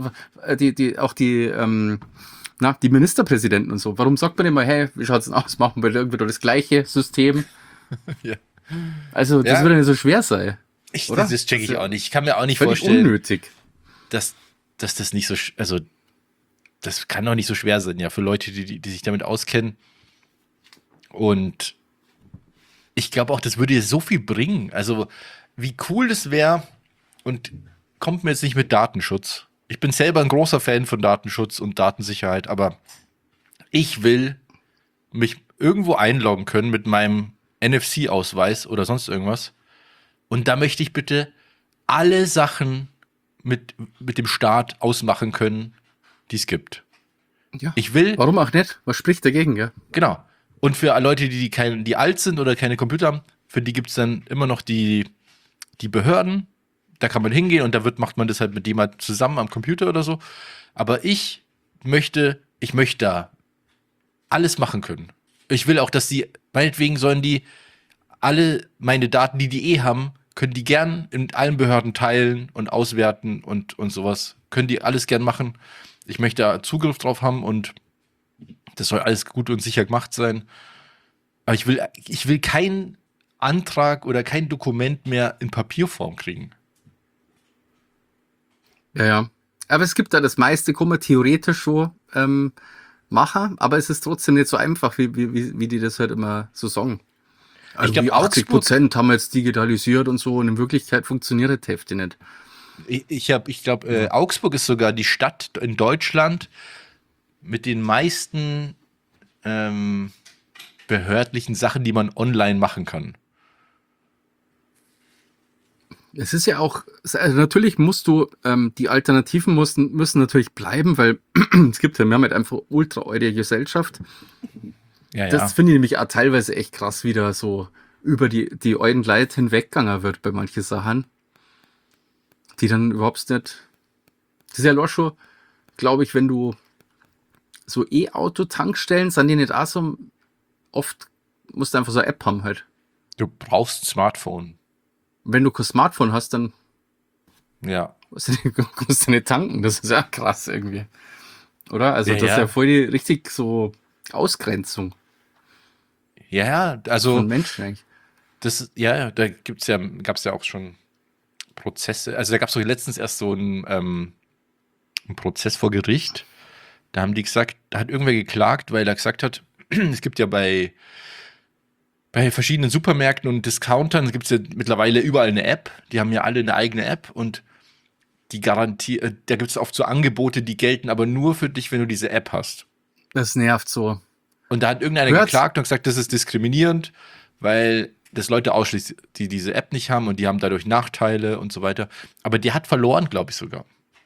Speaker 1: Ministerpräsidenten und so. Warum sagt man immer, hey, wie schaut's denn aus? Machen wir irgendwie doch das gleiche System? Ja. Also, das wird ja nicht so schwer sein.
Speaker 2: Das checke ich auch nicht. Ich kann mir auch nicht
Speaker 1: völlig
Speaker 2: vorstellen,
Speaker 1: unnötig,
Speaker 2: dass das nicht so, also das kann doch nicht so schwer sein, ja, für Leute, die sich damit auskennen. Und ich glaube auch, das würde dir so viel bringen. Also, wie cool das wäre, und kommt mir jetzt nicht mit Datenschutz. Ich bin selber ein großer Fan von Datenschutz und Datensicherheit, aber ich will mich irgendwo einloggen können mit meinem NFC-Ausweis oder sonst irgendwas. Und da möchte ich bitte alle Sachen mit dem Staat ausmachen können, die es gibt.
Speaker 1: Ja.
Speaker 2: Ich will.
Speaker 1: Warum auch nicht? Was spricht dagegen, gell?
Speaker 2: Genau. Und für Leute, die alt sind oder keine Computer haben, für die gibt es dann immer noch die Behörden. Da kann man hingehen und macht man das halt mit jemand zusammen am Computer oder so. Aber ich möchte da alles machen können. Ich will auch, dass meinetwegen sollen die alle meine Daten, die haben, können die gern in allen Behörden teilen und auswerten und sowas. Können die alles gern machen. Ich möchte da Zugriff drauf haben und das soll alles gut und sicher gemacht sein. Aber ich will keinen Antrag oder kein Dokument mehr in Papierform kriegen.
Speaker 1: Ja. Aber es gibt da das meiste, kann man theoretisch schon machen, aber es ist trotzdem nicht so einfach, wie die das halt immer so sagen. Also
Speaker 2: ich glaube,
Speaker 1: 80% haben wir jetzt digitalisiert und so und in Wirklichkeit funktioniert das Hälfte nicht.
Speaker 2: Ich glaube, Augsburg ist sogar die Stadt in Deutschland mit den meisten behördlichen Sachen, die man online machen kann.
Speaker 1: Es ist ja auch, also natürlich musst du, die Alternativen müssen natürlich bleiben, weil es gibt ja, wir haben halt einfach ultra eure Gesellschaft.
Speaker 2: Ja,
Speaker 1: Das finde ich nämlich auch teilweise echt krass, wie da so über die alten Leute hinweggegangen wird bei manchen Sachen, die dann überhaupt nicht. Das ist ja auch schon, glaube ich, wenn du so E-Auto-Tankstellen, sind die nicht auch so oft, musst du einfach so eine App haben halt.
Speaker 2: Du brauchst ein Smartphone.
Speaker 1: Wenn du kein Smartphone hast, dann
Speaker 2: Ja.
Speaker 1: musst du nicht tanken. Das ist ja krass irgendwie. Oder? Also das ist
Speaker 2: Ja.
Speaker 1: ja voll die richtig so Ausgrenzung
Speaker 2: Ja, also
Speaker 1: von Menschen eigentlich.
Speaker 2: da gab's ja auch schon Prozesse. Also da gab es doch letztens erst so einen Prozess vor Gericht. Da haben die gesagt, da hat irgendwer geklagt, weil er gesagt hat, es gibt ja bei verschiedenen Supermärkten und Discountern gibt es ja mittlerweile überall eine App. Die haben ja alle eine eigene App und die Garantie, da gibt es oft so Angebote, die gelten aber nur für dich, wenn du diese App hast.
Speaker 1: Das nervt so.
Speaker 2: Und da hat irgendeiner geklagt und gesagt, das ist diskriminierend, weil das Leute ausschließt, die diese App nicht haben und die haben dadurch Nachteile und so weiter. Aber der hat verloren, glaube ich sogar.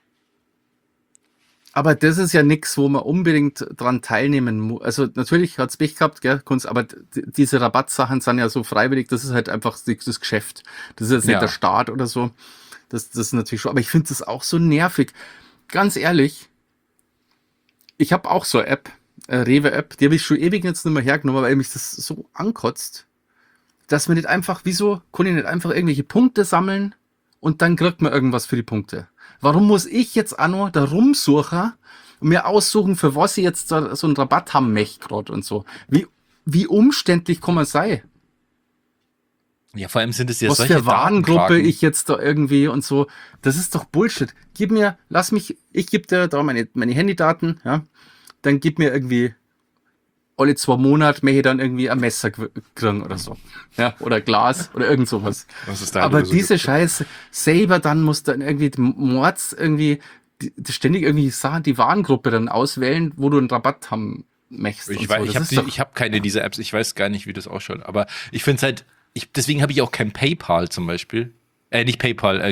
Speaker 1: Aber das ist ja nichts, wo man unbedingt dran teilnehmen muss. Also natürlich hat's Pech gehabt, gell, Kunst, aber diese Rabattsachen sind ja so freiwillig, das ist halt einfach das Geschäft. Das ist jetzt nicht der Staat oder so. Das ist natürlich schon, aber ich finde das auch so nervig. Ganz ehrlich, ich habe auch so eine App, Rewe-App, die habe ich schon ewig jetzt nicht mehr hergenommen, weil mich das so ankotzt, dass man nicht einfach, wieso kann ich nicht einfach irgendwelche Punkte sammeln und dann kriegt man irgendwas für die Punkte? Warum muss ich jetzt auch noch da rumsuchen und mir aussuchen, für was ich jetzt so einen Rabatt haben möchte gerade und so? Wie umständlich kann man sein?
Speaker 2: Ja, vor allem sind es ja
Speaker 1: was
Speaker 2: solche
Speaker 1: für Warengruppe
Speaker 2: Datenkraken.
Speaker 1: ich jetzt da irgendwie und so. Das ist doch Bullshit. Ich gebe dir da meine Handydaten, ja. Dann gib mir irgendwie alle 2 Monate möchte ich dann irgendwie ein Messer kriegen oder so. Ja, oder Glas oder irgend sowas.
Speaker 2: Was es da
Speaker 1: Aber
Speaker 2: halt so
Speaker 1: diese
Speaker 2: gibt.
Speaker 1: Scheiße selber dann muss dann irgendwie Mords irgendwie ständig irgendwie Sachen, die Warengruppe dann auswählen, wo du einen Rabatt haben möchtest.
Speaker 2: Ich
Speaker 1: und so.
Speaker 2: ich habe keine dieser Apps, ich weiß gar nicht, wie das ausschaut. Aber ich finde es halt, deswegen habe ich auch kein PayPal zum Beispiel. Nicht PayPal,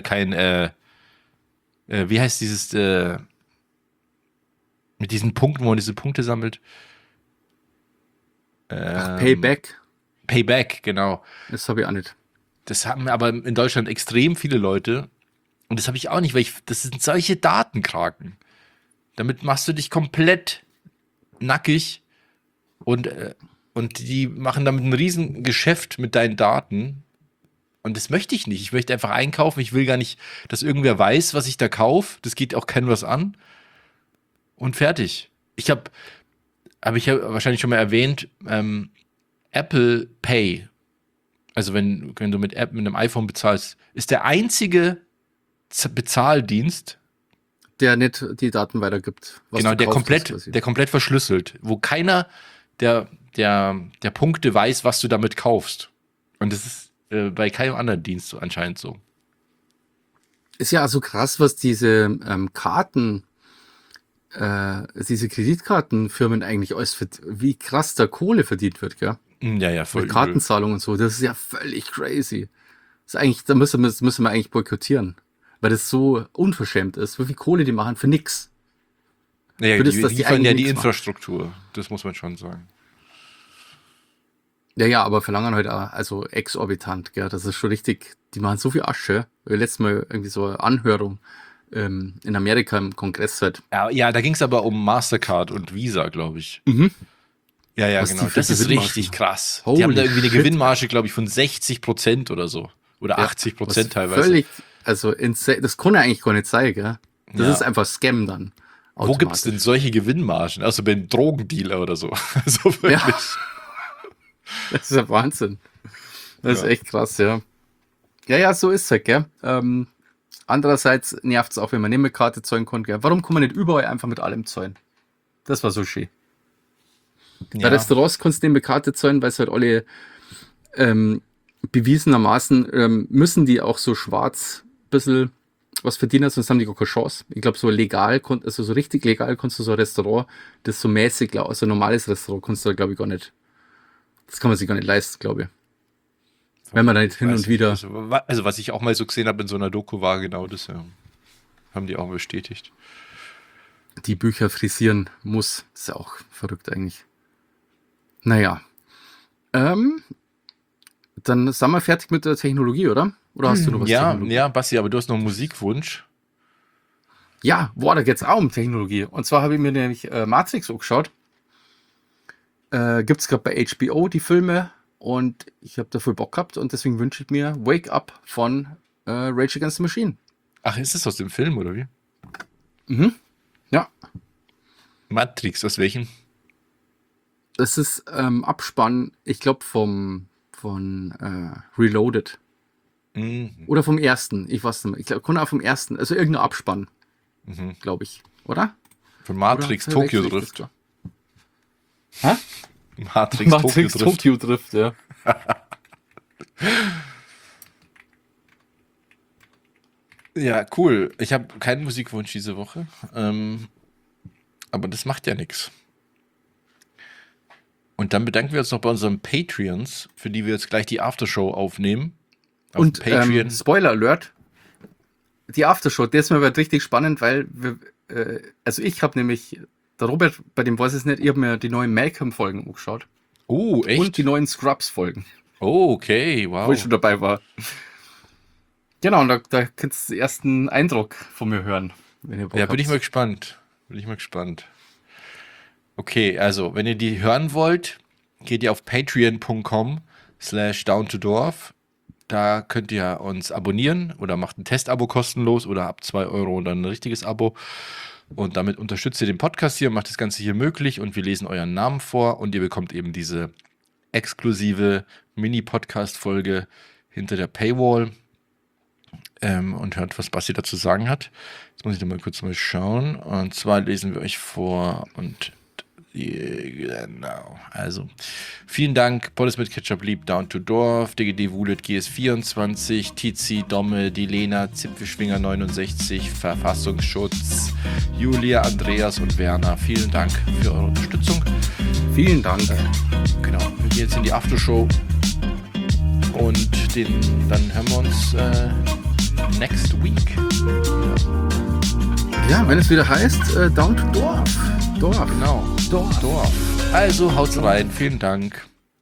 Speaker 2: wie heißt dieses, mit diesen Punkten, wo man diese Punkte sammelt?
Speaker 1: Payback,
Speaker 2: Payback, genau.
Speaker 1: das habe ich auch nicht.
Speaker 2: Das haben aber in Deutschland extrem viele Leute. Und das habe ich auch nicht, weil das sind solche Datenkraken. Damit machst du dich komplett nackig und die machen damit ein riesen Geschäft mit deinen Daten. Und das möchte ich nicht. Ich möchte einfach einkaufen. Ich will gar nicht, dass irgendwer weiß, was ich da kaufe. Das geht auch keinem was an. Und fertig. Habe ich ja wahrscheinlich schon mal erwähnt, Apple Pay, also wenn du mit einem iPhone bezahlst, ist der einzige Bezahldienst,
Speaker 1: Der nicht die Daten weitergibt.
Speaker 2: genau, der komplett verschlüsselt, wo keiner der Punkte weiß, was du damit kaufst. Und das ist bei keinem anderen Dienst so anscheinend so.
Speaker 1: Ist ja also krass, was diese diese Kreditkartenfirmen eigentlich alles wie krass da Kohle verdient wird, gell?
Speaker 2: Ja, voll.
Speaker 1: Mit Kartenzahlungen und so. Das ist ja völlig crazy. Das ist eigentlich, da müssen wir eigentlich boykottieren. weil das so unverschämt ist. Wie viel Kohle die machen für nix.
Speaker 2: Naja,
Speaker 1: Für das,
Speaker 2: die
Speaker 1: dass die
Speaker 2: liefern ja
Speaker 1: eigentlich
Speaker 2: die
Speaker 1: nichts machen.
Speaker 2: Infrastruktur. Das muss man schon sagen.
Speaker 1: Ja, aber verlangen halt auch, also exorbitant, gell. Das ist schon richtig, die machen so viel Asche. Letztes Mal irgendwie so eine Anhörung in Amerika im Kongress halt.
Speaker 2: Ja, da ging es aber um Mastercard und Visa, glaube ich.
Speaker 1: Mhm.
Speaker 2: Ja,
Speaker 1: Was
Speaker 2: genau.
Speaker 1: die für
Speaker 2: Das ist
Speaker 1: Gewinnmargen
Speaker 2: richtig
Speaker 1: haben.
Speaker 2: krass.
Speaker 1: Holy
Speaker 2: Die haben da irgendwie eine
Speaker 1: shit.
Speaker 2: Gewinnmarge, glaube ich, von 60% oder so. Oder 80% teilweise.
Speaker 1: Völlig, also das kann ja eigentlich gar nicht sein, gell. Das
Speaker 2: Ja.
Speaker 1: ist einfach Scam dann.
Speaker 2: Wo gibt es denn solche Gewinnmargen? Also beim Drogendealer oder so. So wirklich.
Speaker 1: Ja. Das ist ja Wahnsinn. Das ist
Speaker 2: Ja.
Speaker 1: echt krass, ja. Ja, so ist es halt, gell. Andererseits nervt es auch, wenn man nicht mit Karte zahlen kann, gell. Warum kann man nicht überall einfach mit allem zahlen? Das war so schön. Bei Restaurants kannst du nicht mit Karte zahlen, weil es halt alle bewiesenermaßen müssen die auch so schwarz ein bisschen was verdienen, sonst haben die gar keine Chance. Ich glaube, so legal, also so richtig legal kannst du so ein Restaurant, das so mäßig, also ein normales Restaurant kannst du da, glaube ich, gar nicht. Das kann man sich gar nicht leisten, glaube ich. Wenn man da nicht hin
Speaker 2: Weiß
Speaker 1: und wieder.
Speaker 2: nicht. Also was ich auch mal so gesehen habe in so einer Doku war genau das, ja. Haben die auch bestätigt.
Speaker 1: Die Bücher frisieren muss. Ist ja auch verrückt eigentlich. Naja. Dann sind wir fertig mit der Technologie, oder? Oder hast du noch was Technologie?
Speaker 2: Ja, Basti, aber du hast noch einen Musikwunsch.
Speaker 1: Ja, boah, da geht's auch um Technologie. Und zwar habe ich mir nämlich Matrix angeschaut. Gibt's gerade bei HBO die Filme und ich habe da voll Bock gehabt und deswegen wünsche ich mir Wake Up von Rage Against the Machine.
Speaker 2: Ach, ist das aus dem Film, oder wie?
Speaker 1: Ja,
Speaker 2: Matrix, aus welchem?
Speaker 1: das ist Abspann, ich glaube von Reloaded.
Speaker 2: Mhm.
Speaker 1: Oder vom ersten, ich weiß nicht mehr. Ich glaube, kann auch vom ersten, also irgendein Abspann,
Speaker 2: Mhm.
Speaker 1: glaube ich, oder?
Speaker 2: Für Matrix
Speaker 1: Oder
Speaker 2: Tokyo
Speaker 1: verwechsel ich
Speaker 2: Drift.
Speaker 1: das? Hä?
Speaker 2: Matrix Tokyo Drift.
Speaker 1: Drift, ja.
Speaker 2: Ja, cool. Ich habe keinen Musikwunsch diese Woche. Aber das macht ja nichts. Und dann bedanken wir uns noch bei unseren Patreons, für die wir jetzt gleich die Aftershow aufnehmen. Auf
Speaker 1: Und
Speaker 2: Patreon.
Speaker 1: Spoiler Alert, die Aftershow, der ist mir aber richtig spannend, weil also ich habe nämlich, der Robert, bei dem weiß ich es nicht, ich habe mir die neuen Malcolm-Folgen angeschaut.
Speaker 2: Oh, echt?
Speaker 1: Und die neuen Scrubs-Folgen,
Speaker 2: Oh, okay,
Speaker 1: wo
Speaker 2: wow.
Speaker 1: ich schon dabei war. Genau, und da könnt ihr den ersten Eindruck von mir hören. Wenn ihr Bock
Speaker 2: Ja, bin ich
Speaker 1: habt.
Speaker 2: mal gespannt. Okay, also, wenn ihr die hören wollt, geht ihr auf patreon.com/downtodorf. Da könnt ihr uns abonnieren oder macht ein Testabo kostenlos oder ab 2 Euro und dann ein richtiges Abo. Und damit unterstützt ihr den Podcast hier, macht das Ganze hier möglich und wir lesen euren Namen vor und ihr bekommt eben diese exklusive Mini-Podcast-Folge hinter der Paywall und hört, was Basti dazu sagen hat. Jetzt muss ich da mal kurz mal schauen. Und zwar lesen wir euch vor und genau. Also, vielen Dank, Poddes mit Ketchup Lieb, Down to Dorf, DGD Wulet, GS24, Tizi, Domme, Dilena, Zipfelschwinger 69, Verfassungsschutz, Julia, Andreas und Werner. Vielen Dank für eure Unterstützung.
Speaker 1: Vielen Dank.
Speaker 2: Genau, wir gehen jetzt in die Aftershow und dann hören wir uns next week.
Speaker 1: Ja, wenn es wieder heißt, Down to Dorf.
Speaker 2: Genau, Dorf. Also haut's rein, vielen Dank.